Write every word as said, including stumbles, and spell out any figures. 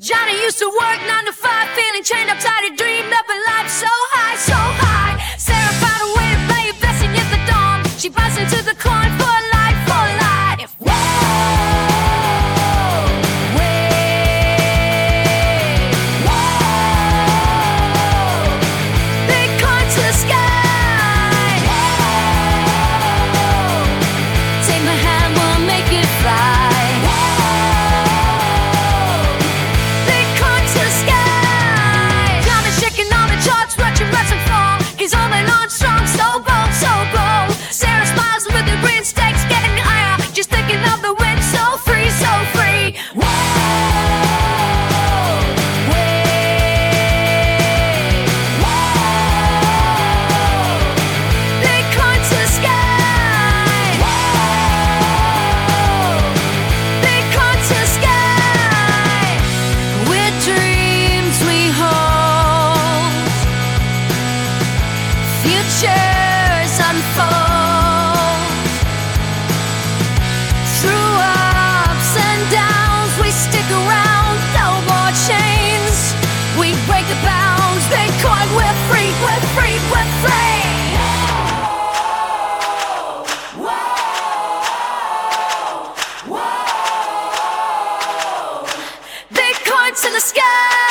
Johnny used to work nine to five, feeling chained up tight. He dreamed up a life so high, so high. Sarah found a way to play a blessing at the dawn. She buzzed into the coin for life, for life. Whoa, way, whoa. Big coin to the sky. Whoa. Take my hand, we'll make it fly. He's all in on strong, so bold, so bold. Sarah smiles with the green stakes getting higher. Just thinking of the wind, so free, so free. Whoa, way, whoa. Big coin to the sky. Whoa, big coin to the sky. With dreams we hold, futures unfold. Through ups and downs we stick around. No more chains, we break the bounds. Bitcoin, we're free, we're free, we're free. Whoa, whoa, whoa. Bitcoin to the sky.